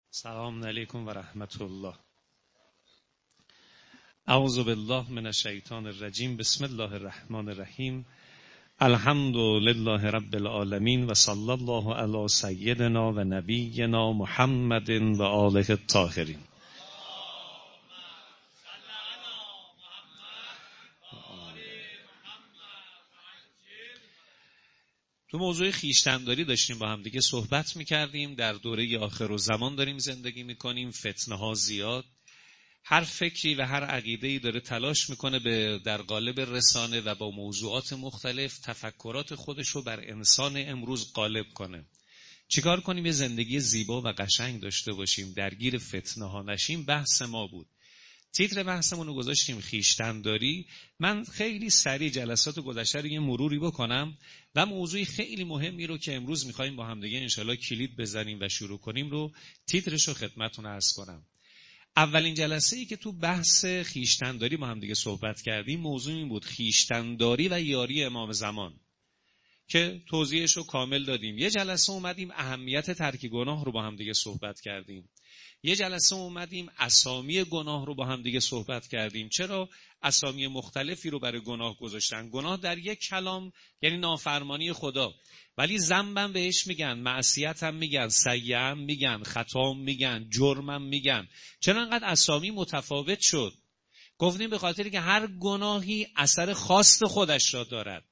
سلام علیکم و رحمت الله. اعوذ بالله من الشیطان الرجیم. بسم الله الرحمن الرحیم. الحمد لله رب العالمین و صلی الله علی سیدنا و نبینا محمد و آله الطاهرین. تو موضوع خویشتن‌داری داشتیم با هم دیگه صحبت می‌کردیم. در دوره آخرالزمان داریم زندگی می‌کنیم، فتنه‌ها زیاد، هر فکری و هر عقیده‌ای داره تلاش می‌کنه در قالب رسانه و با موضوعات مختلف تفکرات خودش رو بر انسان امروز غالب کنه. چیکار کنیم یه زندگی زیبا و قشنگ داشته باشیم، درگیر فتنه‌ها نشیم؟ بحث ما بود. تیتر بحثمون رو گذاشتیم خویشتن‌داری. من خیلی سریع جلسات گذشته رو یه مروری بکنم و موضوعی خیلی مهمی رو که امروز می‌خوایم با هم دیگه انشالله کلید بزنیم و شروع کنیم رو تیترش رو خدمتتون عرض کنم. اولین جلسه‌ای که تو بحث خویشتن‌داری با هم دیگه صحبت کردیم موضوع این بود: خویشتن‌داری و یاری امام زمان، که توضیحش رو کامل دادیم. یه جلسه اومدیم اهمیت ترک گناه رو با هم دیگه صحبت کردیم. یه جلسه اومدیم اسامی گناه رو با هم دیگه صحبت کردیم. چرا اسامی مختلفی رو برای گناه گذاشتن؟ گناه در یک کلام یعنی نافرمانی خدا، ولی ذنبم بهش میگن، معصیت هم میگن، سیئه هم میگن، خطا میگن، جرمم میگن. چرا انقدر اسامی متفاوت شد؟ گفتیم به خاطری که هر گناهی اثر خاص خودش را دارد.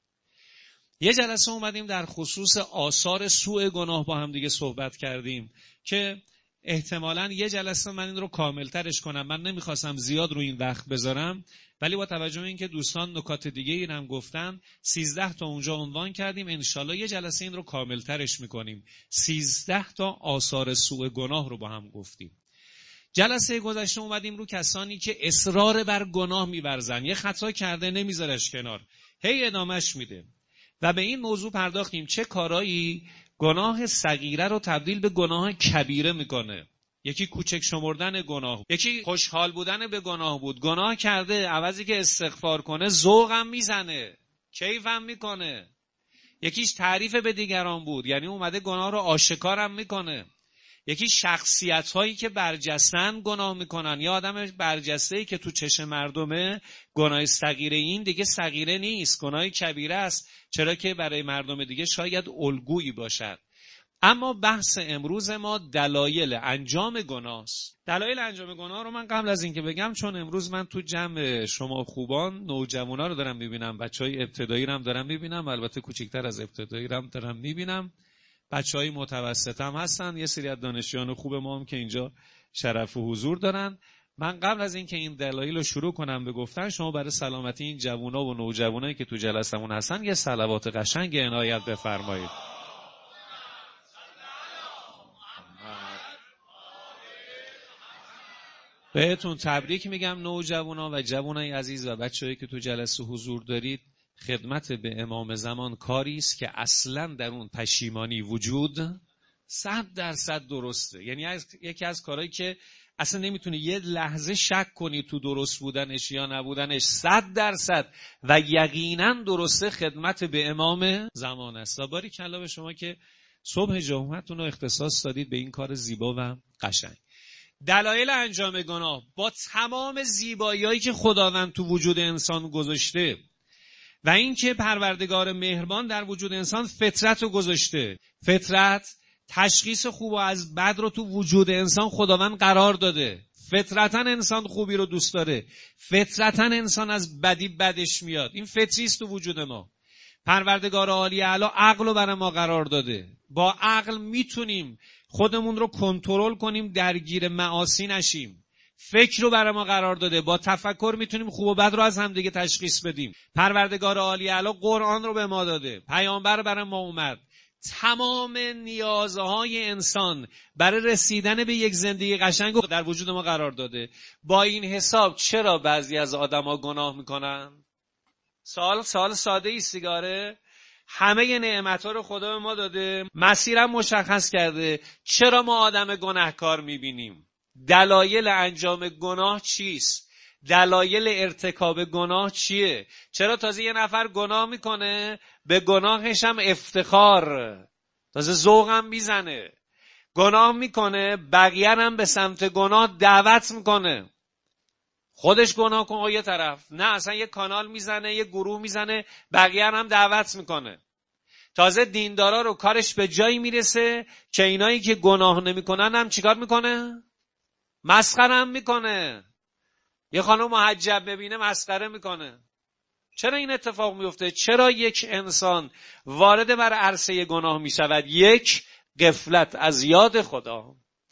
یه جلسه اومدیم در خصوص آثار سوء گناه با هم دیگه صحبت کردیم که احتمالاً یه جلسه من این رو کاملترش کنم. من نمیخواستم زیاد رو این وقت بذارم، ولی با توجه به این که دوستان نکات دیگه این هم گفتن 13 تا اونجا عنوان کردیم. انشالله یه جلسه این رو کاملترش میکنیم. 13 تا آثار سوء گناه رو با هم گفتیم. جلسه گذشته اومدیم رو کسانی که اصرار بر گناه میورزن، یه خطا کرده نمیذارش کنار، هی ادامش میده، و به این موضوع پرداختیم چه کارایی گناه صغیره رو تبدیل به گناه کبیره میکنه. یکی کوچک شمردن گناه، یکی خوشحال بودن به گناه بود، گناه کرده عوضی که استغفار کنه ذوقم میزنه، کیفم میکنه. یکیش تعریف به دیگران بود، یعنی اومده گناه رو آشکارم میکنه. یکی شخصیت هایی که برجستن گناه میکنن، یا آدم برجسته‌ای که تو چشم مردمه گناه صغیره این دیگه صغیره نیست، گناه کبیره است، چرا که برای مردم دیگه شاید الگویی باشد. اما بحث امروز ما دلایل انجام گناه است. دلایل انجام گناه رو من قبل از اینکه بگم، چون امروز من تو جمع شما خوبان نوجوانا رو دارم میبینم، بچهای ابتدایی رو هم دارم میبینم، البته کوچیک‌تر از ابتدایی رو هم دارم میبینم، بچهای متوسط هم هستن، یه سری از دانشجویان خوب ما هم که اینجا شرف و حضور دارن. من قبل از اینکه این دلایل رو شروع کنم به گفتن، شما برای سلامتی این جوونا و نوجوانایی که تو جلسمون هستن یه صلوات قشنگ عنایت بفرمایید. بهتون تبریک میگم نوجوانا و جوانای عزیز و بچه‌هایی که تو جلسه حضور دارید. خدمت به امام زمان کاری است که اصلاً در اون پشیمانی وجود 100% درسته. یعنی یکی از کارهایی که اصلا نمیتونه یه لحظه شک کنی تو درست بودنش یا نبودنش، 100% و یقینا درسته، خدمت به امام زمان است. باریکلا به شما که صبح جمعتون رو اختصاص دادید به این کار زیبا و قشنگ. دلایل انجام گناه با تمام زیبایی‌هایی که خداوند تو وجود انسان گذاشته و این که پروردگار مهربان در وجود انسان فطرت رو گذاشته، فطرت تشخیص خوب و از بد رو تو وجود انسان خداوند قرار داده. فطرتاً انسان خوبی رو دوست داره، فطرتاً انسان از بدی بدش میاد، این فطری است تو وجود ما. پروردگار عالی اعلی عقل رو برای ما قرار داده، با عقل میتونیم خودمون رو کنترل کنیم، درگیر معاصی نشیم. فکر رو برای ما قرار داده، با تفکر میتونیم خوب و بد رو از هم دیگه تشخیص بدیم. پروردگار عالی اعلی قرآن رو به ما داده، پیامبر برای ما اومد، تمام نیازهای انسان برای رسیدن به یک زندگی قشنگ رو در وجود ما قرار داده. با این حساب چرا بعضی از آدما گناه میکنن؟ سوال ساده ای سیگاره. همه نعمت‌ها رو خدا به ما داده، مسیرم مشخص کرده، چرا ما آدم گناهکار می‌بینیم؟ دلایل انجام گناه چیست؟ دلایل ارتکاب گناه چیه؟ چرا تازه یه نفر گناه میکنه به گناهش هم افتخار، تازه ذوقم میزنه؟ گناه میکنه، بقیه هم به سمت گناه دعوت میکنه. خودش گناه کنه یه طرف، نه اصلا یه کانال میزنه، یه گروه میزنه، بقیه هم دعوت میکنه. تازه دیندارا رو کارش به جایی میرسه که اینایی که گناه نمیکنن هم چیکار میکنه؟ مسخره هم میکنه. یه خانم محجب ببینه مسخره میکنه. چرا این اتفاق میفته؟ چرا یک انسان وارد بر عرصه گناه میشود؟ یک، غفلت از یاد خدا.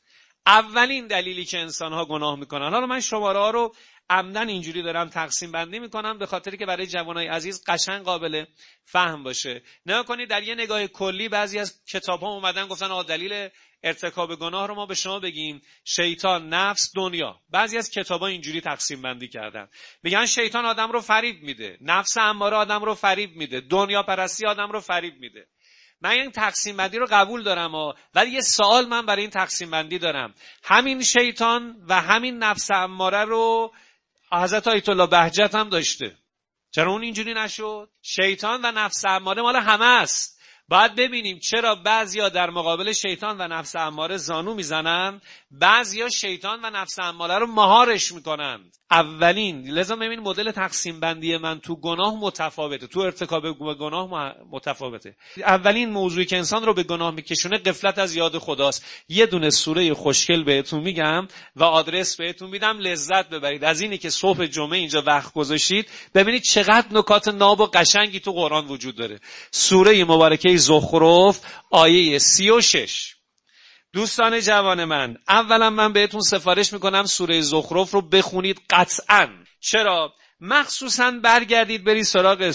اولین دلیلی که انسان‌ها گناه میکنن. حالا من شماره ها رو عمدن اینجوری دارم تقسیم بندی میکنم به خاطری که برای جوانای عزیز قشنگ قابل فهم باشه. نگاه کنید در یه نگاه کلی بعضی از کتاب‌ها اومدن گفتن دلیل ارتکاب گناه رو ما به شما بگیم: شیطان، نفس، دنیا. بعضی از کتاب‌ها اینجوری تقسیم بندی کردن، میگن شیطان آدم رو فریب میده، نفس اماره آدم رو فریب میده، دنیا پرستی آدم رو فریب میده. من این تقسیم بندی رو قبول دارم ولی یه سوال من برای این تقسیم بندی دارم. همین شیطان و همین نفس اماره رو حضرت آیت الله بهجت هم داشته، چرا اون اینجوری نشد؟ شیطان و نفس اماره مال همه است. باید ببینیم چرا بعضیا در مقابل شیطان و نفس اماره زانو میزنن، بعضیا شیطان و نفس اماره رو مهارش میکنند. اولین لذا ببین مدل تقسیم بندی من تو گناه متفاوته، تو ارتکاب گناه متفاوته. اولین موضوعی که انسان رو به گناه میکشونه غفلت از یاد خداست. یه دونه سوره خوشگل بهتون میگم و آدرس بهتون میدم، لذت ببرید از اینی که صبح جمعه اینجا وقت گذاشتید. ببینید چقدر نکات ناب و قشنگی تو قرآن وجود داره. سوره مبارکه زخرف آیه 36. دوستان جوان من، اولا من بهتون سفارش میکنم سوره زخرف رو بخونید قطعا. چرا؟ مخصوصا برگردید برید سراغ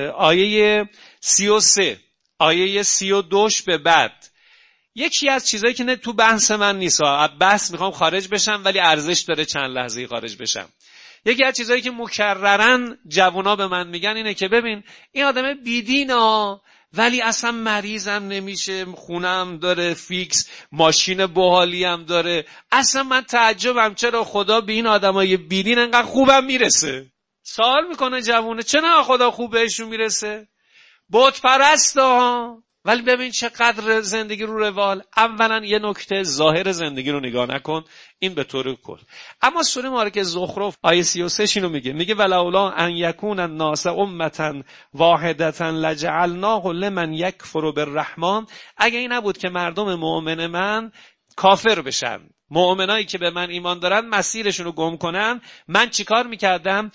آیه 33، آیه 32 به بعد. یکی از چیزایی که تو بحث من نیست، بحث میخوام خارج بشم ولی ارزش داره چند لحظه خارج بشم. یکی از چیزایی که مکررن جوونا به من میگن اینه که ببین این آدم بیدینا ولی اصلا مریضم نمیشه، خونم داره فیکس، ماشین باحالی هم داره. اصلا من تعجبم چرا خدا به این آدمای بیدین انقدر خوبم میرسه. سوال میکنه جوونه چرا خدا خوب بهشون میرسه؟ بت پرست ها، ولی ببین چقدر زندگی رو روال. اولا یه نکته، ظاهر زندگی رو نگاه نکن، این به طور کل. اما سوره مبارکه زخرف آیه 33 اینو میگه ولولا ان یکون الناس امه واحده لجعلناه لمن یکفر بالرحمن. اگه این نبود که مردم مؤمن من کافر بشن، مؤمنایی که به من ایمان دارن مسیرشون رو گم کنن، من چیکار میکردم؟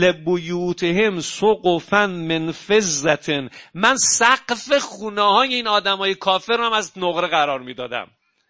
لبیوتهم سقفا من فضة، من سقف خونه های این آدمای کافر رو از نقره قرار میدادم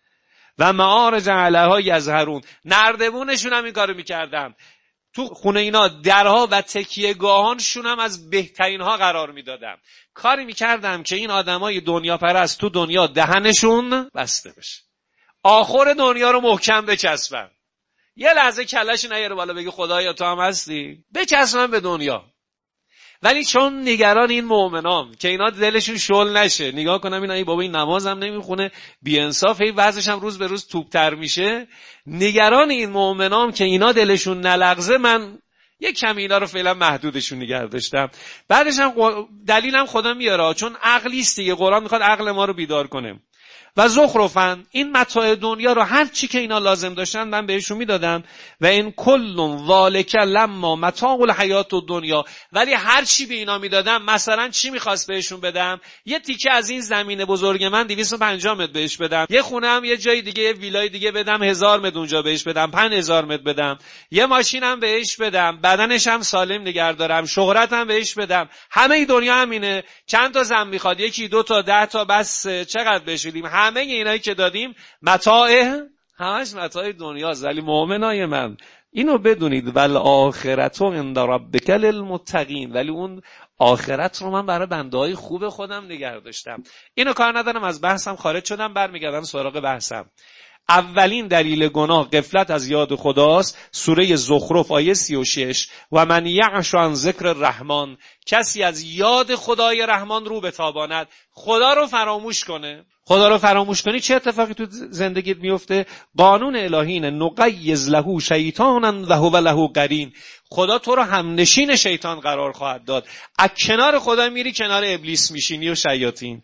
و معارج علیها یظهرون، نردبونشون هم این کارو میکردم. تو خونه اینا درها و تکیهگاهانشون هم از بهترین ها قرار میدادم. کاری میکردم که این آدمای دنیا پرست تو دنیا دهنشون بسته بشه، آخر دنیا رو محکم بچسبن. یه لحظه کلش نیاره بالا بگی خدایا تو هم هستی، بچسبن به دنیا. ولی چون نگران این مؤمنام که اینا دلشون شل نشه، نگاه کنم اینا بابا این نمازم نمیخونه، بی انصاف، این وضعش هم روز به روز توپ‌تر میشه، نگران این مؤمنام که اینا دلشون نلغزه، من یک کمی اینا رو فعلا محدودشون نگه داشتم. بعدش هم دلیلم خدا میاره، چون عقلی است دیگه، قرآن میخواد عقل ما رو بیدار کنه. و زخرفن، این متاع دنیا رو هر چی که اینا لازم داشتن من بهشون میدادم. و این کل ذالک لما متاع الحیات الدنیا، ولی هر چی به اینا میدادم، مثلا چی میخواست بهشون بدم؟ یه تیکه از این زمین بزرگ من 250 متر بهش بدم، یه خونه هم یه جای دیگه، یه ویلای دیگه بدم 1000 متر اونجا بهش بدم، 5000 متر بدم، یه ماشینم بهش بدم، بدنش هم سالم نگه دارم، شهرتم بهش بدم. همه ای دنیا همینه. چند تا زن میخواد؟ یکی، دو تا، 10 تا، بس چقدر بهش بدیم؟ همه اینایی که دادیم متاع، همش متاع دنیاست. ولی مؤمنای من اینو بدونید، والآخرة عند ربک للمتقین، ولی اون آخرت رو من برای بنده‌های خوب خودم نگه داشتم. اینو کار ندارم، از بحثم خارج شدم، برمیگردم سراغ بحثم. اولین دلیل گناه غفلت از یاد خداست. سوره زخرف آیه 36 و من یعش عن ذکر الرحمن، کسی از یاد خدای رحمان رو بتاباند، خدا رو فراموش کنه. خدا رو فراموش کنی چه اتفاقی تو زندگیت میفته؟ قانون الهی اینه نقیض له شیطانا و هو له قرین، خدا تو رو همنشین شیطان قرار خواهد داد. از کنار خدا میری کنار ابلیس میشینی و شیاطین.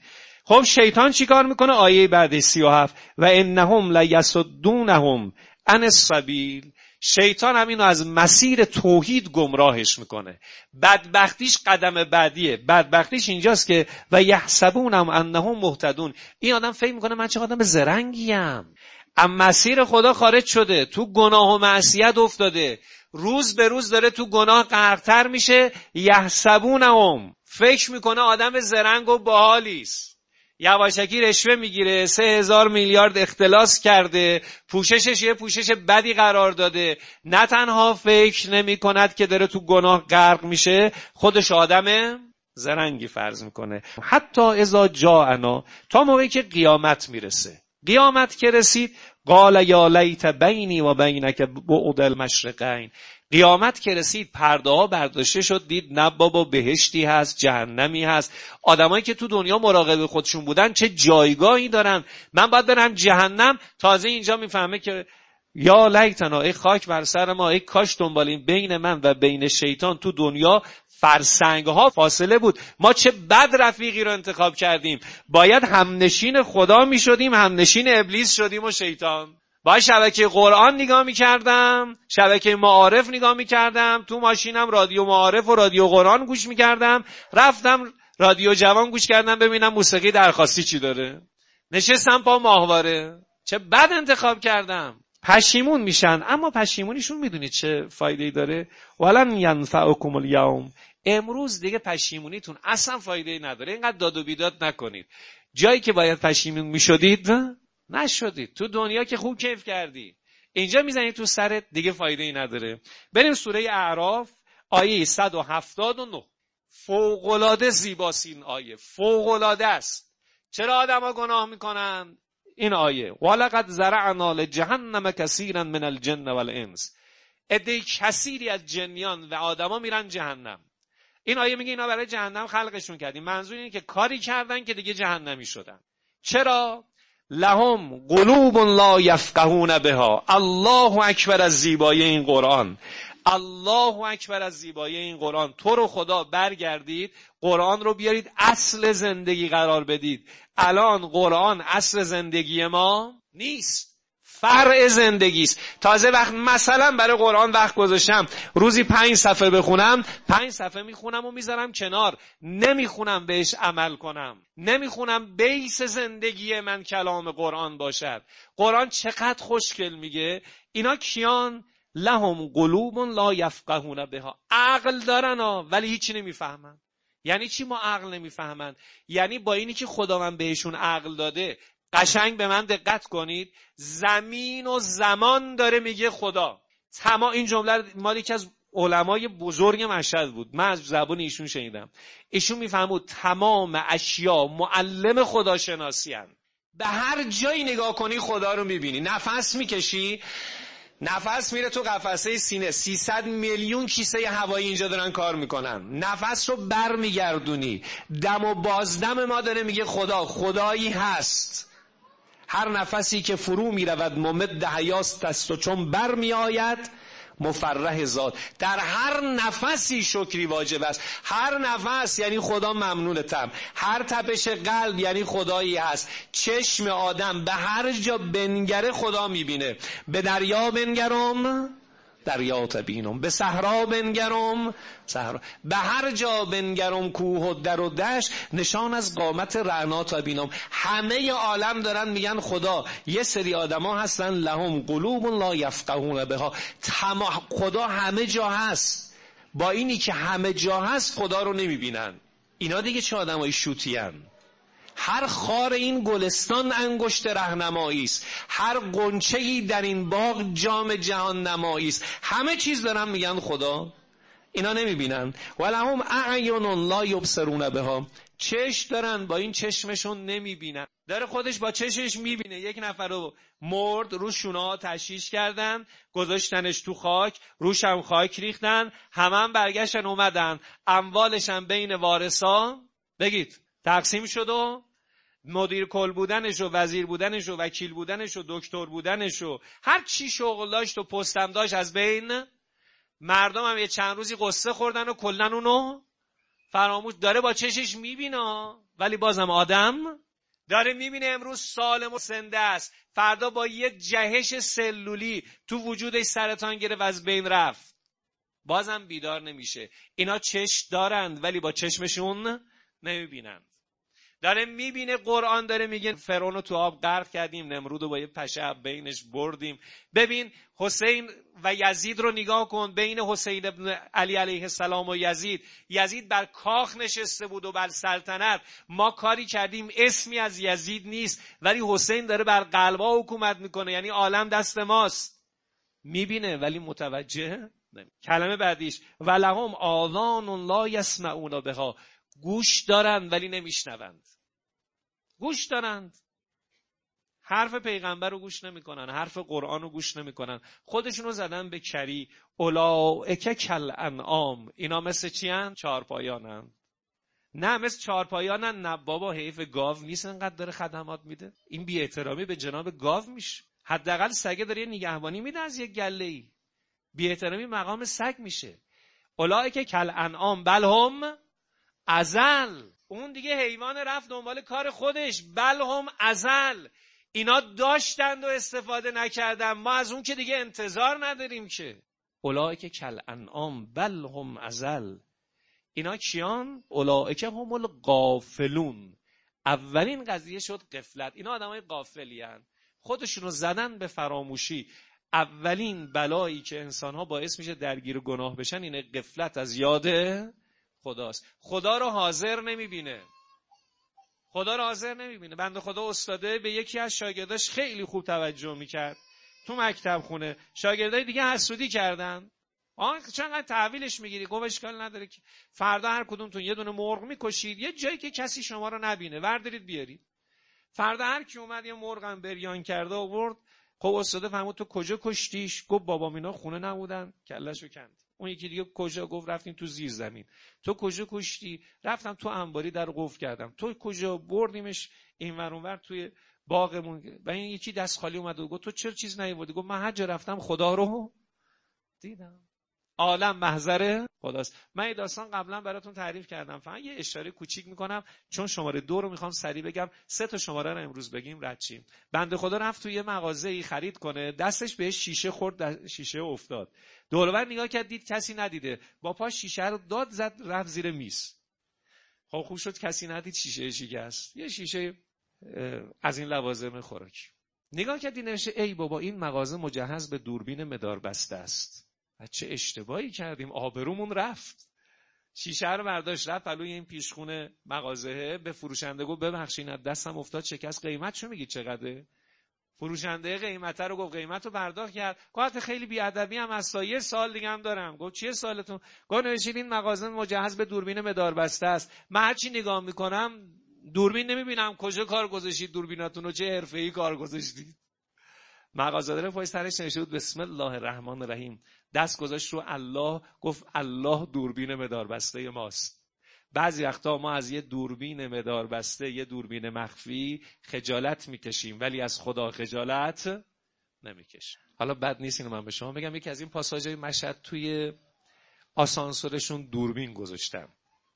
خب شیطان چیکار میکنه؟ آیه بعد 37 و انهم لیصدونهم عن السبیل. شیطان هم اینو از مسیر توحید گمراهش میکنه. بدبختیش قدم بعدیه. بدبختیش اینجاست که و یحسبونهم انهم مهتدون. این آدم فکر میکنه من چه آدم زرنگیم، اما مسیر خدا خارج شده، تو گناه و معصیت افتاده، روز به روز داره تو گناه غرق‌تر میشه. یحسبونهم، فکر میکنه آدم زرنگ و باحالیست، یواشکی رشوه میگیره، 3000 میلیارد اختلاس کرده، پوششش یه پوشش بدی قرار داده. نه تنها فکر نمی کند که داره تو گناه غرق میشه، خودش آدم زرنگی فرض میکنه. حتی اذا جاءنا، تا موقعی که قیامت میرسه. قیامت که رسید، قال یا لیت بینی و بینک بعد المشرقین. قیامت که رسید، پرده ها برداشته شد، دید نه بابا بهشتی هست، جهنمی هست. آدمایی که تو دنیا مراقب خودشون بودن چه جایگاهی دارن، من باید برم جهنم. تازه اینجا میفهمه که یا لیتنا، ای خاک بر سر ما، ای کاش دنبالیم بین من و بین شیطان تو دنیا فرسنگ ها فاصله بود. ما چه بد رفیقی رو انتخاب کردیم. باید همنشین خدا می شدیم، همنشین ابلیس شدیم و شیطان. باید شبکه قرآن نگاه می کردم، شبکه معارف نگاه می کردم، تو ماشینم رادیو معارف و رادیو قرآن گوش می کردم، رفتم رادیو جوان گوش کردم ببینم موسیقی درخواستی چی داره، نشستم پا ماهواره. چه بد انتخاب کردم. پشیمون میشن، اما پشیمونیشون میدونید چه فایده‌ای داره؟ ولن ینفعکم الیوم، امروز دیگه پشیمونیتون اصلا فایده‌ای نداره. اینقدر داد و بیداد نکنید. جایی که باید پشیمون میشدید نشدید. تو دنیا که خوب کیف کردی، اینجا میزنید تو سرت، دیگه فایده‌ای نداره. بریم سوره اعراف آیه 179. فوق‌العاده زیباست این آیه، فوق‌العاده است. چرا آدم‌ها گناه میکنن؟ این آیه ولقد زرعنا لجهنم کثیرا من الجن والانس، عده کثیری از جنیان و آدما میرن جهنم. این آیه میگه اینا برای جهنم خلقشون کردیم. منظور اینه که کاری کردن که دیگه جهنمی شدن. چرا؟ لهم قلوب لا یفقهون بها. الله اکبر از زیبایی این قرآن، الله اکبر از زیبایی این قرآن. تو رو خدا برگردید قرآن رو بیارید اصل زندگی قرار بدید. الان قرآن اصل زندگی ما نیست، فرع زندگیست. تازه وقت مثلا برای قرآن وقت گذاشتم روزی 5 صفحه بخونم، 5 صفحه میخونم و میذارم کنار، نمیخونم بهش عمل کنم، نمیخونم بیس زندگی من کلام قرآن باشد. قرآن چقدر خوشگل میگه اینا کیان؟ لهم قلوب لا یفقهون بها. عقل دارن ولی هیچی نمیفهمن. یعنی چی ما عقل نمیفهمن؟ یعنی با اینی که خداوند بهشون عقل داده، قشنگ به من دقت کنید، زمین و زمان داره میگه خدا. این جمله مال یکی از علمای بزرگ مشهد بود، من از زبان ایشون شنیدم. ایشون میفهمود تمام اشیا معلم خداشناسی هستند. به هر جایی نگاه کنی خدا رو میبینی. نفس میکشی، نفس میره تو قفسه سینه، 300 میلیون کیسه هوایی اینجا دارن کار میکنن. نفس رو بر میگردونی، دم و بازدم ما داره میگه خدا، خدایی هست. هر نفسی که فرو میرود ممد حیاست است و چون بر میآید مفرح ذات. در هر نفسی شکری واجب است. هر نفس یعنی خدا ممنونتم. هر تپش قلب یعنی خدایی هست. چشم آدم به هر جا بنگره خدا میبینه. به دریا بنگرم دریا تبینم، به صحرا بنگرم صحرا، به هر جا بنگرم کوه و در و دشت نشان از قامت رعنا تبینم. همه عالم دارن میگن خدا. یه سری آدما هستن لهم قلوب لا یفقهون بها. خدا همه جا هست، با اینی که همه جا هست خدا رو نمیبینن. اینا دیگه چه آدمای شوتی هن؟ هر خار این گلستان انگشت رهنمایی است، هر غنچه‌ای در این باغ جام جهان نمایی است. همه چیز دارن میگن خدا، اینا نمیبینن. ولهم اعین لا یبصرون بها، چشم دارن با این چشمشون نمیبینن. داره خودش با چشمش میبینه. یک نفر رو مرد، رو شونه‌ها تشییش کردن، گذاشتنش تو خاک، روش هم خاک ریختن، همه برگشتن اومدن، اموالش هم بین وارثا بگید تقسیم شد و مدیر کل بودنش و وزیر بودنش و وکیل بودنش و دکتر بودنش و هر چی شغل داشت و پستم داشت از بین. مردم هم یه چند روزی قصه خوردن و کلن اونو فراموش. داره با چشش میبینه ولی بازم آدم داره میبینه امروز سالم و زنده است، فردا با یه جهش سلولی تو وجودش سرطان گرفت و از بین رفت، بازم بیدار نمیشه. اینا چشم دارند ولی با چشمشون نمیبینند. داره میبینه قرآن داره میگه فرعون رو تو آب غرق کردیم، نمرود رو با یه پشه بینش بردیم. ببین حسین و یزید رو نگاه کن، بین حسین ابن علی علیه السلام و یزید بر کاخ نشسته بود و بر سلطنت. ما کاری کردیم اسمی از یزید نیست، ولی حسین داره بر قلبا حکومت میکنه، یعنی عالم دست ماست. میبینه ولی متوجه نمیشه. کلمه بعدیش ولهم آذان لا یسمعون بها، گوش دارند ولی نمیشنوند. گوش دارند، حرف پیغمبر رو گوش نمیکنن، حرف قرآن رو گوش نمیکنن، خودشونو زدن به کری. اولئک کالانعام، اینا مثل چی ان؟ چهارپایانن. نه مثل چهارپایانن، نه بابا، حیف گاو نیست انقدر داره خدمات میده. این بی احترامی به جناب گاو میشه. حداقل سگه داره نگهبانی میده از یک گله‌ای، بی احترامی مقام سگ میشه. اولئک کالانعام بل هم اضل، اون دیگه حیوان رفت دنبال کار خودش. بل هم اضل، اینا داشتند و استفاده نکردن، ما از اون که دیگه انتظار نداریم که. اولئک کالانعام بل هم اضل، اینا کیان؟ اولئک هم الغافلون. اولین قضیه شد غفلت. اینا آدمای غافلی هستند، خودشونو زدن به فراموشی. اولین بلایی که انسان‌ها باعث میشه درگیر گناه بشن اینه غفلت از یاد خداست. خدا رو حاضر نمیبینه، خدا رو حاضر نمیبینه. بنده خدا استاده به یکی از شاگرداش خیلی خوب توجه میکرد تو مکتب خونه، شاگردای دیگه حسودی کردن. چقدر تحویلش میگیری؟ گفت اشکال نداره که فردا هر کدومتون یه دونه مرغ میکشید یه جایی که کسی شما رو نبینه، وردارید بیارید. فردا هر کی اومد یه مرغم بریان کرده آورد. خب استاده فهمید تو کجا کشتیش؟ گفت بابام اینا خونه نبودن کلهشو کند. اون یکی دیگه کجا؟ گفت رفتیم تو زیر زمین. تو کجا کشتی؟ رفتم تو انباری در قفل کردم. تو کجا؟ بردیمش اینور اونور توی باغمون. و این یکی دست خالی اومد و گفت تو چرا چیز نیاوردی؟ گفت من هر جا رفتم خدا رو دیدم. عالم محضر خداست. من این داستان قبلا براتون تعریف کردم، فقط یه اشاره کوچیک میکنم چون شماره 2 رو میخوام سریع بگم. 3 شماره رو امروز بگیم رد شیم. بنده خدا رفت توی یه مغازه‌ای خرید کنه، دستش بهش شیشه خورد، شیشه افتاد. دور و بر نگاه کرد دید کسی ندیده، با پاش شیشه رو داد زد رفت زیر میز. خب خوب شد کسی ندید، شیشه شکست. یه شیشه از این لوازم خوراکی. نگاه کردی نوشته ای بابا این مغازه مجهز به دوربین مدار بسته است. چه اشتباهی کردیم، آبرومون رفت. شیشه رو برداشت رفت پلوی این پیشخونه مغازه، به فروشنده گفت ببخشید دستم افتاد شکست، قیمتشو میگی چقدره؟ فروشنده قیمت رو گفت، قیمت رو پرداخت کرد. گفت خیلی بیادبی هم از یه سال دیگه هم دارم. گفت چیه سالتون؟ گفت نوشید این مغازه مجهز به دوربین مدار بسته است. من هر چی نگاه میکنم دوربین نمیبینم. کجا کار گذاشتید دوربیناتون رو؟ چه حرفه‌ای کار گذاشتید؟ مغازه‌دار پای سرش نوشته بود بسم الله الرحمن الرحیم، دست گذاشت رو الله، گفت الله دوربین مدار بسته ماست. بعضی وقتا ما از یه دوربین مدار بسته، یه دوربین مخفی خجالت میکشیم ولی از خدا خجالت نمیکشیم. حالا بد نیست اینو من به شما بگم، یکی از این پاساژهای مشهد توی آسانسورشون دوربین گذاشتن.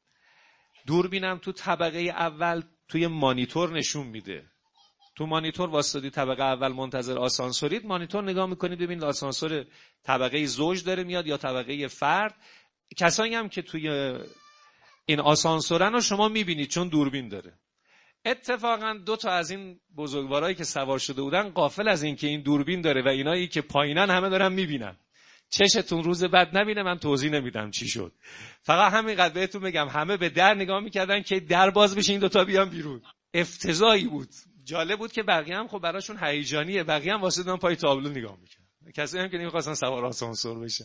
دوربینم تو طبقه اول توی مانیتور نشون میده. تو مانیتور واسطی طبقه اول منتظر آسانسورید، مانیتور نگاه میکنید ببینید آسانسور طبقه زوج داره میاد یا طبقه فرد. کسایی هم که توی این آسانسورن رو شما میبینید چون دوربین داره. اتفاقا 2 از این بزرگوارایی که سوار شده بودن غافل از این که این دوربین داره و اینایی که پایینن همه دارن میبینن. چشتون روز بعد نبینه، من توضیح نمیدم چی شد. فقط همینقدر بهتون بگم همه به در نگاه میکردن که در باز بشه این 2 بیان بیرون. افتضاحی بود. جالب بود که بقیه هم خب براشون هیجانیه، بقیه هم واسه دادن پای تابلو نگاه میکنن. کسی هم که نمیخواستن سوار آسانسور بشن.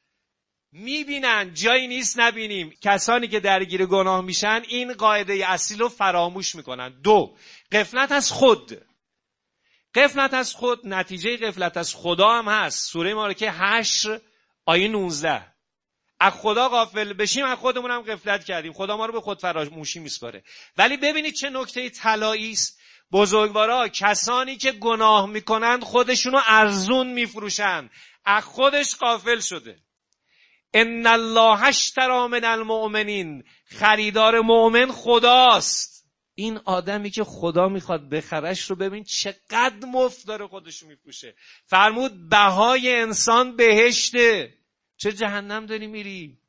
میبینن جایی نیست نبینیم. کسانی که درگیر گناه میشن این قاعده اصلی رو فراموش میکنن. 2 غفلت از خود. غفلت از خود نتیجه غفلت از خدا هم هست. سوره مارکه 8 آیه 19. از خدا غافل بشیم از خودمون هم غفلت کردیم، خدا ما رو به خود فراموشی میسپاره. ولی ببینید چه نکته طلایی است. بزرگوارا کسانی که گناه میکنند خودشونو ارزون میفروشن، از خودش غافل شده. ان الله اشتری من المؤمنین، خریدار مؤمن خداست. این آدمی که خدا میخواد بخرش رو ببین چقدر مفت داره خودش میفروشه. فرمود بهای انسان بهشته، چه جهنم داری میری؟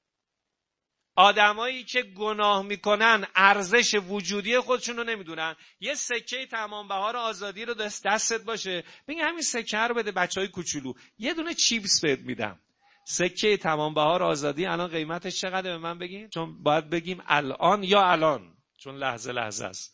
آدمایی که گناه میکنن ارزش وجودی خودشون رو نمیدونن. یه سکه تمام بهار آزادی رو دستت باشه، بگی همین سکه رو بده بچهای کوچولو، یه دونه چیپس بهت میدم. سکه تمام بهار آزادی الان قیمتش چقدره به من بگین؟ چون باید بگیم الان یا الان، چون لحظه لحظه است.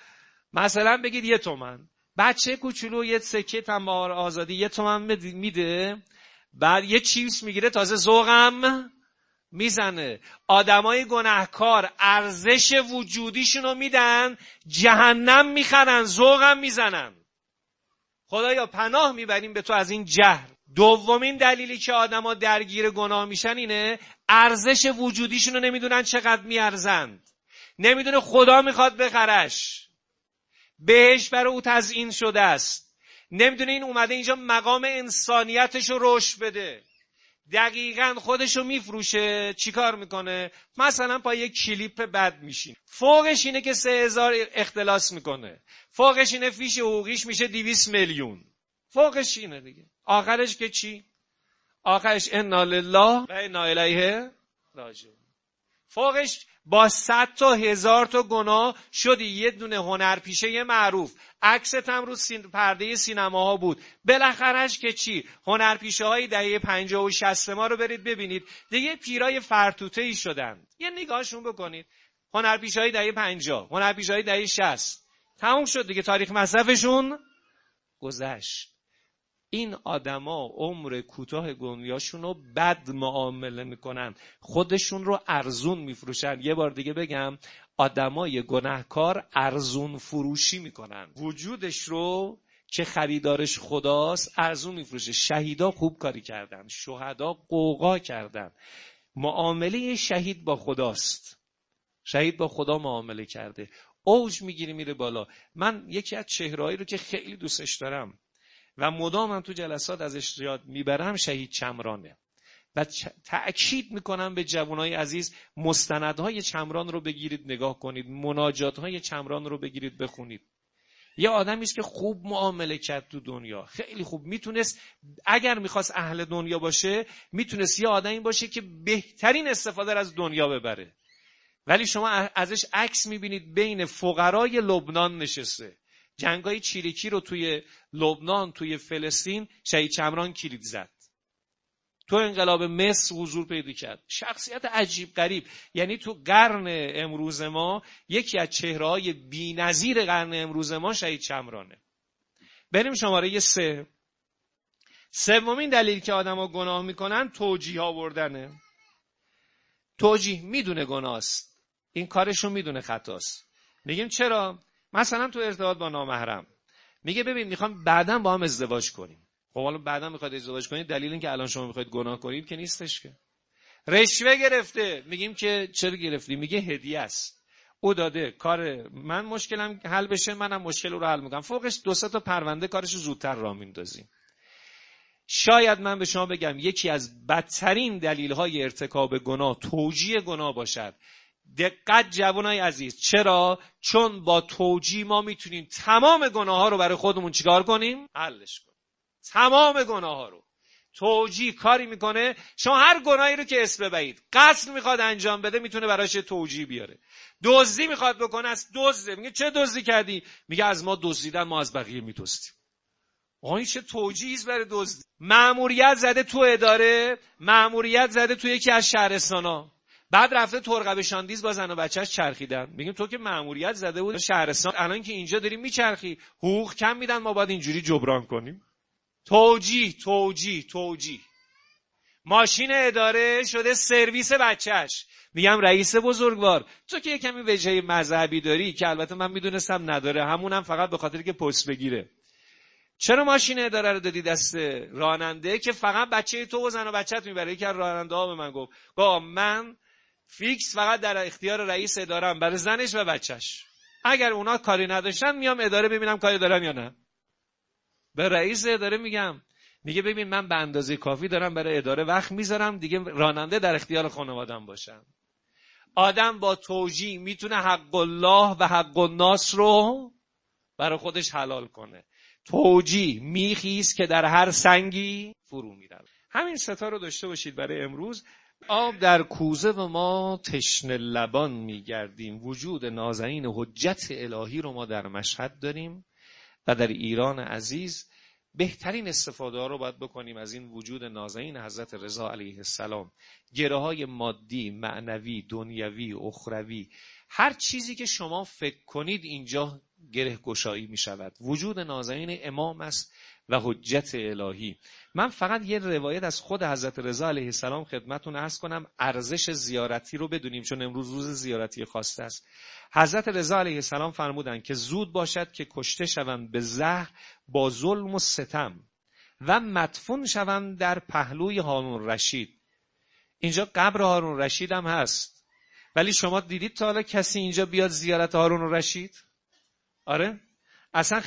مثلا بگید 1 تومن. بچه کوچولو یه سکه تمام بهار آزادی 1 تومن میده، بعد یه چیپس میگیره، تازه ذوقم میزنه. آدمای گناهکار ارزش وجودیشونو میدن، جهنم میخرن، ذوقم میزنن. خدایا پناه میبریم به تو از این جهل. دومین دلیلی که آدما درگیر گناه میشن اینه، ارزش وجودیشونو نمیدونن چقدر میارزند. نمیدونه خدا میخواد بخرش، بهش برای او تزیین شده است. نمیدونه این اومده اینجا مقام انسانیتشو رشد بده. دقیقاً خودشو میفروشه. چیکار میکنه؟ مثلا پای یک کلیپ بد میشین، فوقش اینه که 3000 اختلاس میکنه، فوقش اینه فیش حقوقیش میشه 200 میلیون، فوقش اینه دیگه. آخرش که چی؟ آخرش انا لله و انا الیه راجعون. فوقش با 100 تا 1000 تا گناه شدی یه دونه هنرپیشه معروف، عکست هم رو پرده سینماها بود. بالاخرهش که چی؟ هنرپیشه های دهه 50 و 60 ما رو برید ببینید، دیگه پیرای فرتوته ای شدن. یه نگاهشون بکنید. هنرپیشه های دهه 50، هنرپیشه های دهه 60، تموم شد دیگه، تاریخ مصرفشون گذشت. این آدما عمر کوتاه دنیاشون رو بد معامله میکنن، خودشون رو ارزون میفروشن. یه بار دیگه بگم، آدمای گناهکار ارزون فروشی میکنن، وجودش رو که خریدارش خداست ارزون میفروشه. شهیدا خوب کاری کردن، شهدا قوقا کردن. معامله شهید با خداست، شهید با خدا معامله کرده، اوج میگیره میره بالا. من یکی از چهرهایی رو که خیلی دوستش دارم و مدام تو جلسات ازش یاد میبرم شهید چمرانه و تأکید میکنم به جوانای عزیز، مستندهای چمران رو بگیرید نگاه کنید، مناجاتهای چمران رو بگیرید بخونید. یه آدمی است که خوب معامله کرد تو دنیا، خیلی خوب. میتونست اگر میخواست اهل دنیا باشه، میتونست یه آدمی باشه که بهترین استفاده از دنیا ببره. ولی شما ازش عکس میبینید بین فقرای لبنان نشسته. جنگای چیریکی رو توی لبنان، توی فلسطین شهید چمران کلید زد. تو انقلاب مصر حضور پیدا کرد. شخصیت عجیب غریب. یعنی تو قرن امروز ما یکی از چهره‌های بی‌نظیر قرن امروز ما شهید چمرانه. بریم شماره 3. سومین دلیل که آدم‌ها گناه میکنن توجیه آوردنه. توجیه، میدونه گناهست، این کارشو میدونه خطاست. میگیم چرا؟ مثلا تو ارتباط با نامحرم میگه ببین میخوام بعداً با هم ازدواج کنیم. خب حالا بعداً میخواد ازدواج کنید، دلیل این که الان شما میخواید گناه کنید که نیستش که. رشوه گرفته، میگیم که چرا گرفتی؟ میگه هدیه است، او داده، کار من مشکلم حل بشه، منم مشکل رو حل میکنم. فوقش 2-3 تا پرونده کارشو زودتر راه میندازیم. شاید من به شما بگم یکی از بدترین دلیل‌های ارتکاب گناه توجیه گناه باشد. دقت جوانای عزیز، چرا؟ چون با توجیه ما میتونیم تمام گناه‌ها رو برای خودمون چیکار کنیم؟ حلش کنیم. تمام گناه‌ها رو. توجیه کاری میکنه، شما هر گناهی رو که اسم ببرید، قتل میخواد انجام بده میتونه براش توجیه بیاره. دزدی میخواد بکنه، از دزده، میگه چه دزدی کردی؟ میگه از ما دزدیدن، ما از بقیه میدزدیم. آقا چه توجیهی است برای دزدی؟ مأموریت زده تو اداره، مأموریت زده تو یکی از شهرستانا، بعد رفته ترقه شاندیز با زن و بچه‌اش چرخیدن. میگیم تو که مأموریت زده بود شهرستان، الان که اینجا داری میچرخی، حقوق کم میدن، ما باید اینجوری جبران کنیم. توجیه. ماشین اداره شده سرویس بچه‌اش. میگم رئیس بزرگوار، تو که کمی وجهه مذهبی داری که البته من میدونستم نداره، همونم فقط به خاطر که پست بگیره، چرا ماشین اداره رو دادی دست راننده که فقط بچه تو و زن و بچه‌ت میبره؟ یکی از راننده ها به من گفت من فیکس فقط در اختیار رئیس اداره‌ام برای زنش و بچهش، اگر اونا کاری نداشتن میام اداره ببینم کاری دارن یا نه. به رئیس اداره میگم، میگه ببین من به اندازه کافی دارم برای اداره وقت میذارم، دیگه راننده در اختیار خانواده‌ام باشم. آدم با توجیه میتونه حق الله و حق الناس رو برای خودش حلال کنه. توجیه میخیز که در هر سنگی فرو میرن. همین ستا رو داشته باشید برای امروز. آب در کوزه و ما تشنه لبان میگردیم. وجود نازنین حجت الهی رو ما در مشهد داریم و در ایران عزیز بهترین استفاده ها رو باید بکنیم از این وجود نازنین حضرت رضا علیه السلام. گره های مادی، معنوی، دنیوی، اخروی، هر چیزی که شما فکر کنید اینجا گره گشایی می شود. وجود نازنین امام است و حجت الهی. من فقط یه روایت از خود حضرت رضا علیه السلام خدمتتون عرض کنم، ارزش زیارتی رو بدونیم، چون امروز روز زیارتی خواسته است. حضرت رضا علیه السلام فرمودند که زود باشد که کشته شوند به زهر با ظلم و ستم و مدفون شوند در پهلوی هارون رشید. اینجا قبر هارون رشید هم هست، ولی شما دیدید تا حالا کسی اینجا بیاد زیارت هارون رشید؟ آره؟ اصلا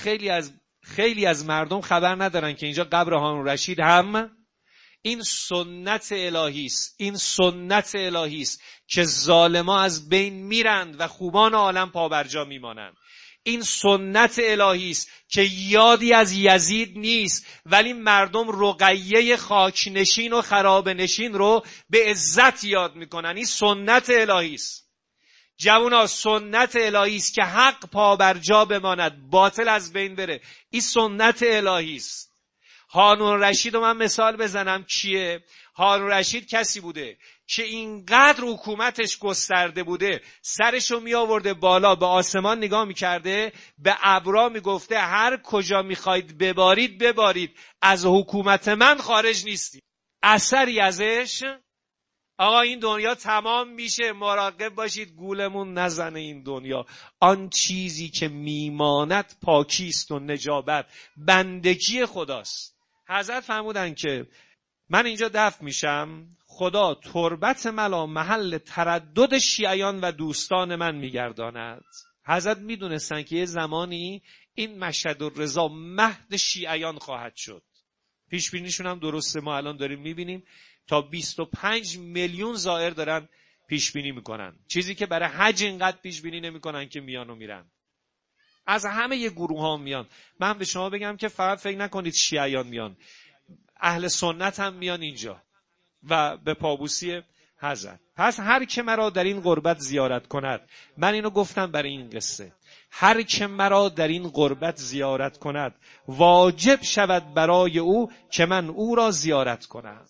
خیلی از مردم خبر ندارن که اینجا قبر هارون رشید هم. این سنت الهی است. این سنت الهی است که ظالما از بین میرند و خوبان عالم پابرجا میمانند. این سنت الهی است که یادی از یزید نیست، ولی مردم رقیه خاکنشین و خرابنشین رو به عزت یاد میکنن. این سنت الهی است. جوونا، سنت الهی است که حق پابرجا بماند، باطل از بین بره. این سنت الهی است. هارون رشید رو من مثال بزنم. کیه؟ هارون رشید کسی بوده که اینقدر حکومتش گسترده بوده، سرشو می آورده بالا، به آسمان نگاه می کرده، به ابرا می گفته هر کجا می خواید ببارید ببارید، از حکومت من خارج نیستید. اثری ازش آقا این دنیا تمام میشه، مراقب باشید گولمون نزنه این دنیا. آن چیزی که میماند پاکیست و نجابت، بندگی خداست. حضرت فرمودن که من اینجا دفن میشم، خدا تربت ملا محل تردد شیعیان و دوستان من میگرداند. حضرت میدونستن که یه زمانی این مشهد الرضا مهد شیعیان خواهد شد. پیش بینیشون هم درسته، ما الان داریم میبینیم تا 25 میلیون زائر دارن پیش بینی میکنن، چیزی که برای حج اینقدر پیش بینی نمیکنن که میان و میرن. از همه یه گروه ها میان. من به شما بگم که فقط فکر نکنید شیعیان میان، اهل سنت هم میان اینجا و به پابوسی حضرت. پس هر که مرا در این غربت زیارت کند، من اینو گفتم برای این قصه، هر که مرا در این غربت زیارت کند واجب شود برای او که من او را زیارت کنم.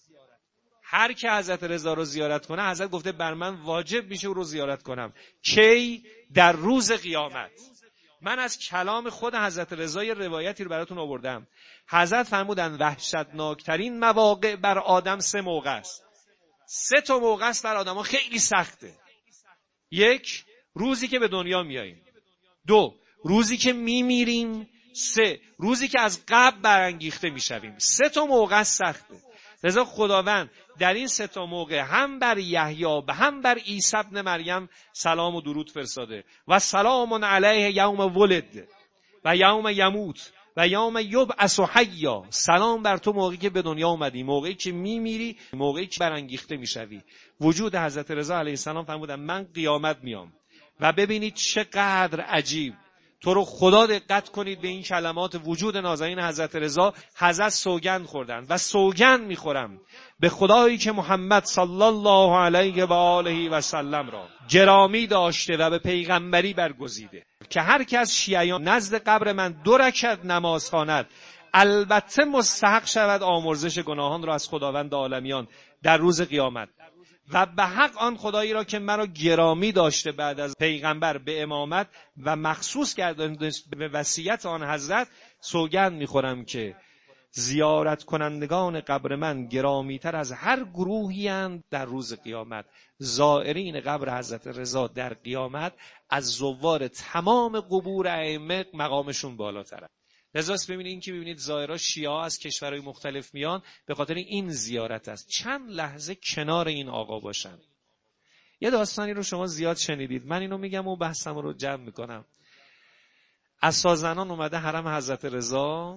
هر که حضرت رضا رو زیارت کنه، حضرت گفته بر من واجب میشه او رو زیارت کنم. کی؟ در روز قیامت. من از کلام خود حضرت رضا یه روایتی رو براتون آوردم. حضرت فرمودن وحشتناکترین مواقع بر آدم 3 موقع است. 3 تا موقع است بر آدم ها خیلی سخته. 1 روزی که به دنیا میاییم، 2 روزی که میمیریم، 3 روزی که از قبر برانگیخته میشویم. 3 تا موقع سخته. لذا خداوند در این 3 تا موقع هم بر یحیی و هم بر عیسی ابن مریم سلام و درود فرستاده. و سلام علیه یوم ولد و یوم یموت و یوم یبعث حیا. سلام بر تو موقعی که به دنیا اومدی، موقعی که میمیری، موقعی که برانگیخته میشوی. وجود حضرت رضا علیه السلام فرمودن من قیامت میام و ببینید چقدر عجیب. تو رو خدا دقت کنید به این کلمات وجود نازنین حضرت رضا. حضرت سوگند خوردن و سوگند میخورم به خدایی که محمد صلی الله علیه و آله و سلم را گرامی داشته و به پیغمبری برگزیده که هر کس شیعیان نزد قبر من 2 رکعت نماز خواند، البته مستحق شود آمرزش گناهان را از خداوند عالمیان در روز قیامت. و به حق آن خدایی را که مرا گرامی داشته بعد از پیغمبر به امامت و مخصوص گردانیده به وصیت آن حضرت، سوگند میخورم که زیارت کنندگان قبر من گرامیتر از هر گروهی اند در روز قیامت. زائرین قبر حضرت رضا در قیامت از زوار تمام قبور ائمه مقامشون بالاتره. لذاست ببینید زائرها شیعه از کشورهای مختلف میان، به خاطر این زیارت است. چند لحظه کنار این آقا باشن. یه داستانی رو شما زیاد شنیدید، من اینو میگم و بحثم رو جمع میکنم. عصازنان اومده حرم حضرت رضا،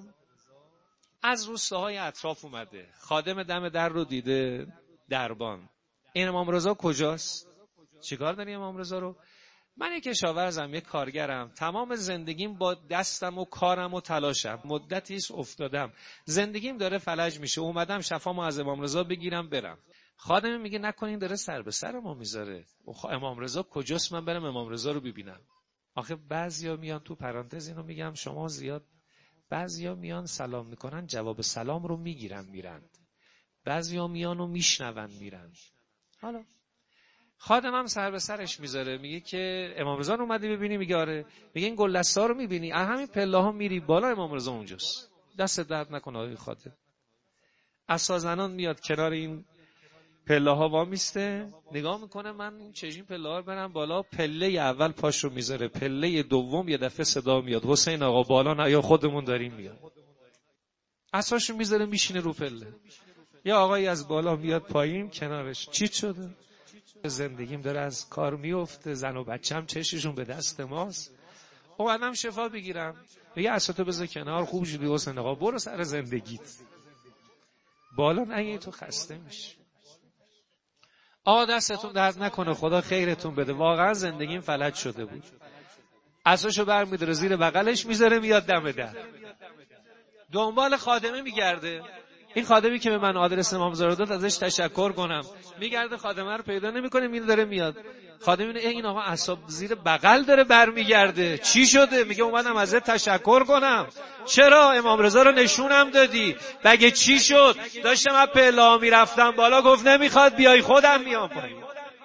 از روستاهای اطراف اومده، خادم دم در رو دیده دربان. این امام رضا کجاست؟ چیکار داری امام رضا رو؟ من یک کشاورزم، یک کارگرم، تمام زندگیم با دستم و کارم و تلاشم، مدتی است افتادم، زندگیم داره فلج میشه، اومدم شفامو از امام رضا بگیرم برم. خادم میگه نکنین داره سر به سر ما میذاره. امام رضا کجاست من برم امام رضا رو ببینم؟ آخه بعضیا میان، تو پرانتز اینو میگم شما زیاد، بعضیا میان سلام میکنن جواب سلام رو میگیرن میرن، بعضیا میان و میشنون میرن. حالا خادمم سر به سرش میذاره، میگه که امام رضا رو اومدی ببینی؟ میگه آره. میگه این گلدستا رو میبینی؟ همین پله ها میری بالا امام رضا اونجاست. دست درد نکنه آقای خادم. اسازنان میاد کنار این پله ها وامیسته، نگاه میکنه من چجین پله ها رو برم بالا. پله اول پاش رو میذاره، پله دوم یه دفعه صدا میاد حسین آقا بالا نه یا خودمون داریم میاد. اساشو میذاره میشینه رو پله. یا آقایی از بالا میاد پایین کنارش. چی شده؟ زندگیم داره از کار میفته، زن و بچم چششون به دست ماست، اومدم شفا بگیرم. میگه اساتو بذار کنار، خوب شدی حسین آقا برو سر زندگیت، بالا نگی تو خسته میشی. آقا دستتون درد نکنه خدا خیرتون بده، واقعا زندگیم فلج شده بود. اساشو برمی‌داره زیر بغلش میذاره میاد دم در، دنبال خادمه میگرده. این خادمی که به من آدرس امام رضا رو داد ازش تشکر کنم، میگرده خادمه رو پیدا نمیکنه، میره داره میاد. خادم اینه این آقا اعصاب زیر بغل داره برمیگرده، چی شده؟ میگه اومدم ازت تشکر کنم، چرا امام رضا رو نشونم دادی؟ بگه چی شد؟ داشتم از پله میرفتم بالا، گفت نمیخواد بیای خودم میام پایین.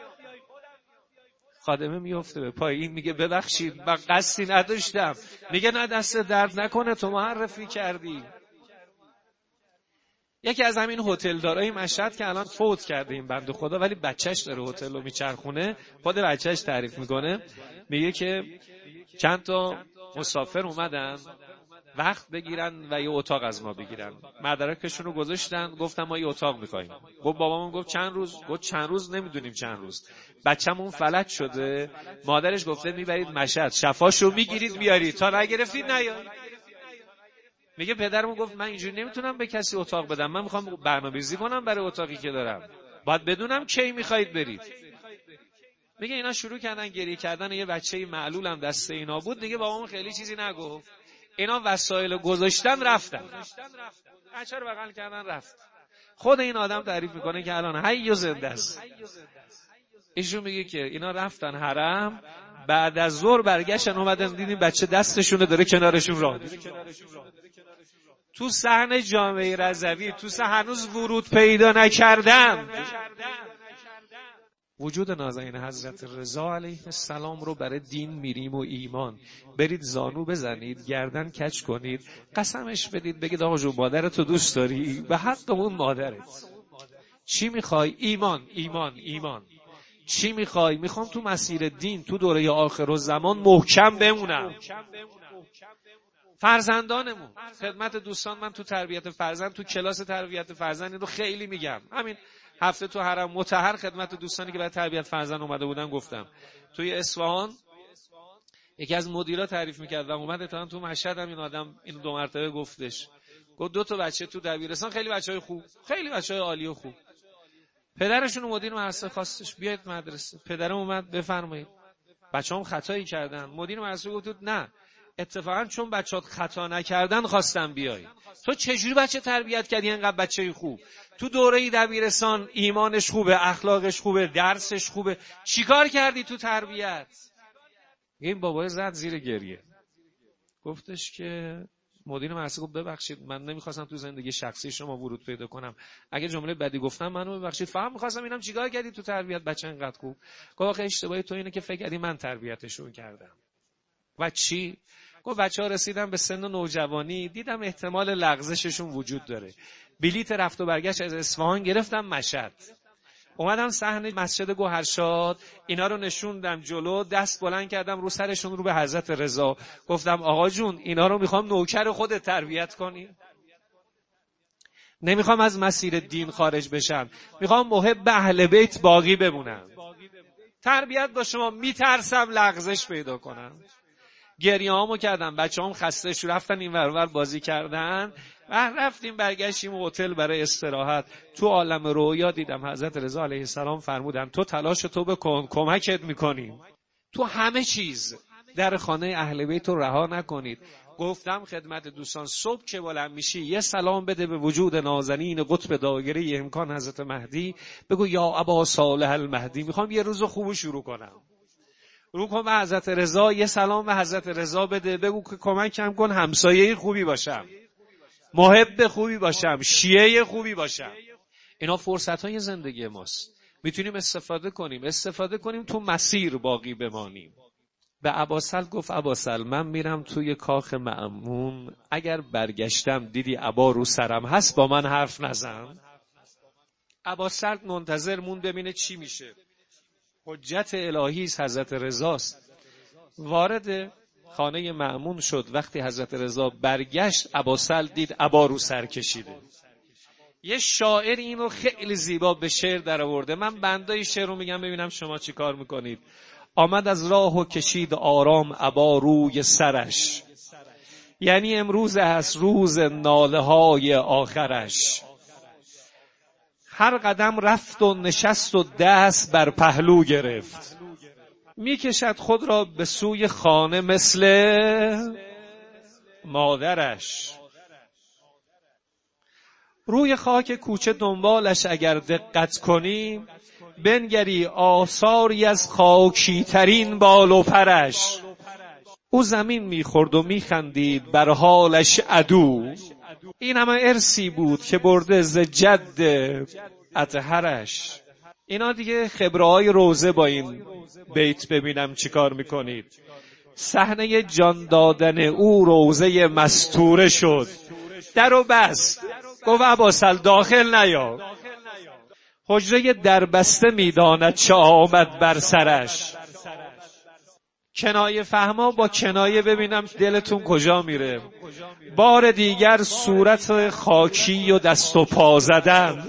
خادمه میفته به پای این، میگه ببخشید من قصدی نداشتم. میگه نه دست درد نکنه تو معرفی کردی. یکی از همین هتلدارای مشهد که الان فوت کرده این بنده خدا، ولی بچهش داره هتل رو میچرخونه، خود بچهش تعریف میکنه، میگه که چند تا مسافر اومدن وقت بگیرن و یه اتاق از ما بگیرن، مدارکشون رو گذاشتن، گفتم ما یه اتاق میخوایم. گفت بابامون گفت چند روز؟ گفت چند روز نمیدونیم چند روز، بچه‌مون فلج شده، مادرش گفته میبرید مشهد شفاشو میگیرید بیارید، تا نگرفتید نیایید. میگه پدرمون گفت من اینجوری نمیتونم به کسی اتاق بدم، من میخوام برنامه‌ریزی کنم برای اتاقی که دارم، باید بدونم کی میخواید برید. میگه اینا شروع کردن گریه کردن، یه بچه‌ای معلولم دست اینا بود دیگه، بابامون خیلی چیزی نگفت، اینا وسایل گذاشتن رفتن، بچه رو بغل کردن رفت. خود این آدم تعریف میکنه که الان حی و زنده است. ایشون میگه که اینا رفتن حرم، بعد از ظهر برگشتن اومدن دیدیم بچه دستشونه داره کنارشون راه میره. تو صحن جامعه رضوی، تو صحن هنوز ورود پیدا نکردم. وجود نازنین حضرت رضا علیه السلام رو برای دین میریم و ایمان. برید زانو بزنید، گردن کج کنید، قسمش بدید، بگید آقا جون مادرتو دوست داری؟ به حق اون مادرت. چی میخوای؟ ایمان ایمان ایمان. چی میخوای؟ میخوام تو مسیر دین تو دوره آخرالزمان محکم بمونم. فرزندانمون، خدمت دوستان، من تو تربیت فرزند، تو کلاس تربیت فرزند این رو خیلی میگم. همین هفته تو حرم مطهر خدمت دوستانی که برای تربیت فرزند اومده بودن گفتم. توی اصفهان یکی از مدیرا تعریف میکرد و اومد اتفاقا تو مشهد هم این آدم اینو 2 مرتبه گفتش. گفت 2 تا بچه تو دبیرستان، خیلی بچهای خوب، خیلی بچهای عالی و خوب. پدرشون مدیر مدرسه خواستش بیاید مدرسه. پدرم اومد بفرمایید بچه‌ام خطایی کردن. مدیر مدرسه گفت نه، اتفاقا چون بچه‌ات خطا نکردن خواستم بیای. تو چجوری بچه تربیت کردی انقدر بچه‌ی خوب؟ تو دوره دبیرستان ایمانش خوبه، اخلاقش خوبه، درسش خوبه، چیکار کردی تو تربیت؟ این بابای زد زیر گریه. گفتش که مدیر مدرسه گفت ببخشید من نمیخواستم تو زندگی شخصی شما ورود پیدا کنم، اگه جمله بدی گفتم منو ببخشید، فقط میخواستم اینم چیکار کردی تو تربیت بچه انقدر خوب. گفت آخه اشتباهی تو اینه که فکر کردی من تربیتشون کردم. و چی؟ گفت بچه‌ها رسیدن به سن نوجوانی، دیدم احتمال لغزششون وجود داره، بلیت رفت و برگشت از اصفهان گرفتم مشهد، اومدم صحن مسجد گوهرشاد، اینا رو نشوندم جلو، دست بلند کردم رو سرشون رو به حضرت رضا، گفتم آقا جون اینا رو میخوام نوکر خودت تربیت کنی، نمیخوام از مسیر دین خارج بشم، میخوام محب اهل بیت باقی بمونم، تربیت با شما میترسم لغزش پیدا کنم. گریه‌هامو کردم، بچه‌هام خسته شو رفتن این ور اون ور بازی کردن، رفتیم برگشتیم هتل برای استراحت. تو عالم رویا دیدم حضرت رضا علیه السلام فرمودن تو تلاش تو بکن، کمکت میکنیم. تو همه چیز در خانه اهل بیت رو رها نکنید. گفتم خدمت دوستان صبح که بلند میشی یه سلام بده به وجود نازنین قطب دایره امکان حضرت مهدی، بگو یا ابا صالح المهدی میخوام یه روز خوبو شروع کنم. رو کن به حضرت رضا، یه سلام به حضرت رضا بده، بگو که کمکم کن همسایه خوبی باشم، محب خوبی باشم، شیعه خوبی باشم. اینا فرصت‌های زندگی ماست، میتونیم استفاده کنیم تو مسیر باقی بمانیم. به اباسل گفت اباسل من میرم توی کاخ مأمون، اگر برگشتم دیدی ابا رو سرم هست با من حرف نزن. اباسل منتظر مون ببینه چی میشه. حجت الهی حضرت رضاست. وارد خانه مأمون شد. وقتی حضرت رضا برگشت اباسل دید ابا رو سر کشیده. یه شاعر اینو خیلی زیبا به شعر در آورده. من بندای شعر رو میگم ببینم شما چی کار میکنید. آمد از راه و کشید آرام ابا روی سرش، یعنی امروز است روز ناله های آخرش. هر قدم رفت و نشست و دست بر پهلو گرفت، میکشد خود را به سوی خانه مثل مادرش. روی خاک کوچه دنبالش اگر دقت کنی، بنگری آثاری از خاکی ترین بال و پرش. او زمین میخورد و میخندید بر حالش عدو، این همه ارثی بود که برده ز جد اطهرش. اینا دیگه خبرهای روزه با این بیت ببینم چیکار میکنید. صحنه جان دادن او روزه مستوره شد، درو بست گفت اباسل داخل نیا. حجره دربسته میداند چه آمد بر سرش. کنایه فهما با کنایه ببینم دلتون کجا میره. بار دیگر صورت خاکی و دست و پا زدن.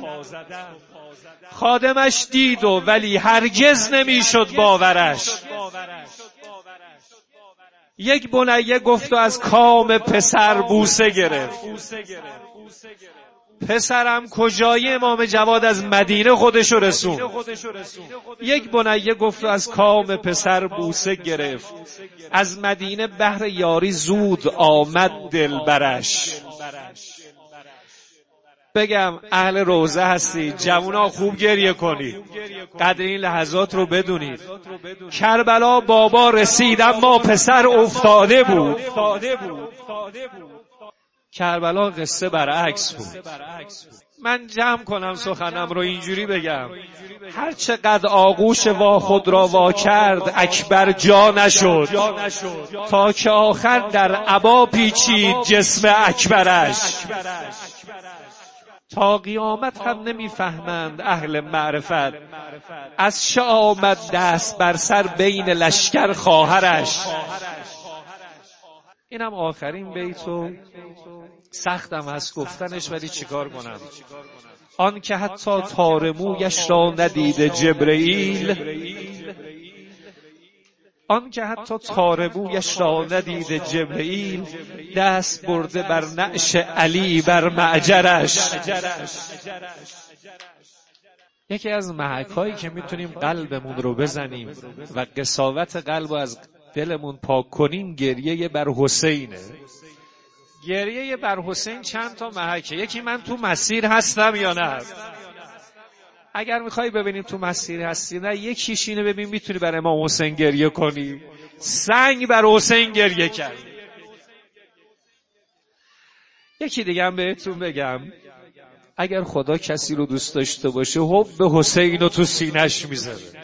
خادمش دید و ولی هرگز نمیشد باورش. یک بنیه گفت و از کام پسر بوسه گرفت. پسرم کجایی؟ امام جواد از مدینه خودشو رسون. یک بنیه گفت و از کام پسر بوسه گرفت. از مدینه بهر یاری زود آمد دلبرش. بگم اهل روزه هستی، جوونا خوب گریه کنید، قدر این لحظات رو بدونید. کربلا بابا رسید اما پسر افتاده بود. کربلا قصه برعکس بود. من جمع کنم سخنم رو اینجوری بگم، هر چقدر آغوش وا خود را وا کرد اکبر جا نشد، تا که آخر در عبا پیچید جسم اکبرش. تا قیامت هم نمیفهمند اهل معرفت، از چه آمد دست بر سر بین لشکر خواهرش. اینم آخرین بیتو، سختم هست گفتنش ولی چیکار کنم. آن که حتی تارمویش را ندیده جبرئیل، آن که حتی تارمویش را ندیده جبرئیل، دست برده بر نعش علی بر معجرش. یکی از محک‌هایی که میتونیم قلبمون رو بزنیم و قساوت قلب رو از دلمون پاک کنیم گریه بر حسینه. گریه بر حسین چند تا محکه. یکی من تو مسیر هستم یا نه. اگر میخوای ببینیم تو مسیر هستی نه، یکیش اینه ببین میتونی بر امام حسین گریه کنی. سنگ بر حسین گریه کرد. یکی دیگه هم بهتون بگم، اگر خدا کسی رو دوست داشته باشه حب حسین رو تو سینه‌اش میذاره.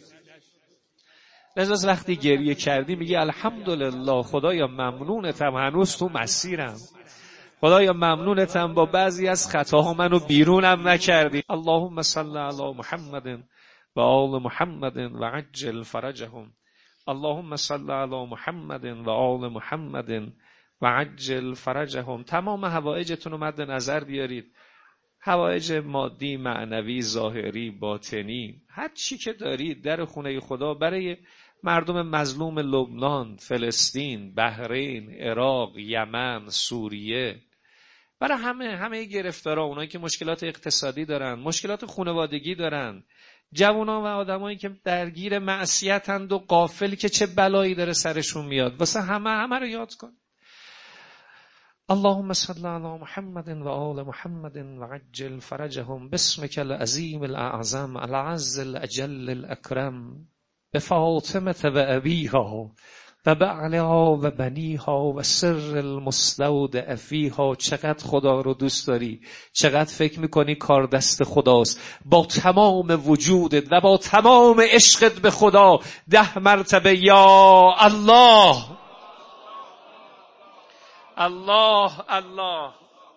لذا وقتی گریه کردی میگی الحمدلله خدایا ممنونتم هنوز تو مسیرم، خدایا ممنونتم با بعضی از خطاها منو بیرونم نکردی. اللهم صل علی محمد و آل محمد و عجل فرجهم. اللهم صل علی محمد و آل محمد و عجل فرجهم. تمام حوائجتون رو مد نظر بیارید، حوائج مادی، معنوی، ظاهری، باطنی، هر چی که دارید در خونه خدا برای مردم مظلوم لبنان، فلسطین، بحرین، عراق، یمن، سوریه، برای همه گرفتارا، اونایی که مشکلات اقتصادی دارن، مشکلات خانوادگی دارن، جوونا و آدمایی که درگیر معصیتند و غافلی که چه بلایی داره سرشون میاد، واسه همه رو یاد کن. اللهم صل علی محمد و آل محمد و عجل فرجهم باسمک العظیم الاعظم العز الاجل الاکرم بفاطمه و ابیها و بعلها و بنیها و سر المستودع فیها. چقدر خدا رو دوست داری، چقدر فکر میکنی کار دست خداست. با تمام وجودت و با تمام عشقت به خدا 10 مرتبه یا الله الله الله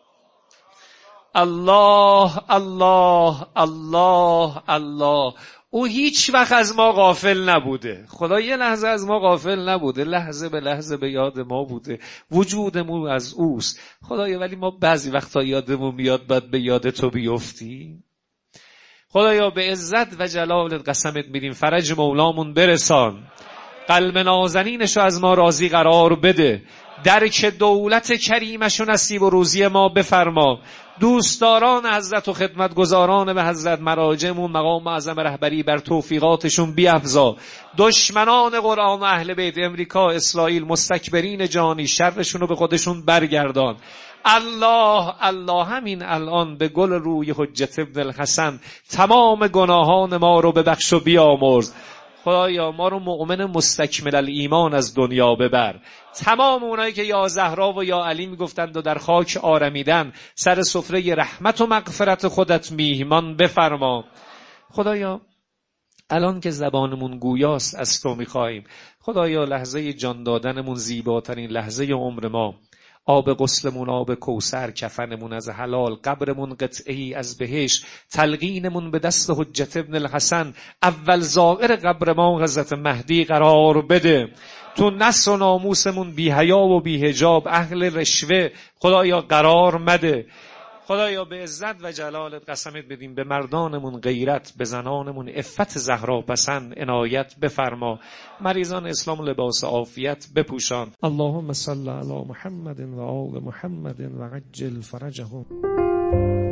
الله الله الله الله. او هیچ وقت از ما غافل نبوده. خدا یه لحظه از ما غافل نبوده، لحظه به لحظه به یاد ما بوده، وجودمون از اوست. خدایا ولی ما بعضی وقتا یادمون میاد باید به یاد تو بیفتیم. خدایا به عزت و جلالت قسمت میدیم فرج مولامون برسان، قلب نازنینشو از ما راضی قرار بده، درک دولت کریمشو نصیب و روزی ما بفرما. دوستداران حضرت و خدمتگزاران به حضرت مراجعمون مقام اعظم رهبری بر توفیقاتشون بیفزا. دشمنان قرآن و اهل بیت، امریکا، اسرائیل، مستکبرین جانی، شرشون رو به خودشون برگردان. الله الله همین الان به گل روی حجت ابن الحسن تمام گناهان ما رو ببخش و بیامرز. خدایا ما رو مؤمن مستکمل الایمان از دنیا ببر. تمام اونایی که یا زهرا و یا علی میگفتند و در خاک آرمیدن، سر سفره رحمت و مغفرت خودت میهمان بفرما. خدایا الان که زبانمون گویاست از تو میخواهیم. خدایا لحظه جان دادنمون زیباترین لحظه عمر ما، آب غسلمون آب کوثر، کفنمون از حلال، قبرمون قطعه‌ای از بهشت، تلقینمون به دست حجت ابن الحسن، اول زائر قبر ما حضرت مهدی قرار بده. تو نس و ناموسمون بی حیا و بی حجاب، اهل رشوه خدایا قرار مده. خدایا به عزت و جلالت قسمت بدیم به مردانمون غیرت، به زنانمون عفت زهرا پسند عنایت بفرما. مریضان اسلام لباس عافیت بپوشان. اللهم صل علی محمد و آل محمد و عجل فرجهم.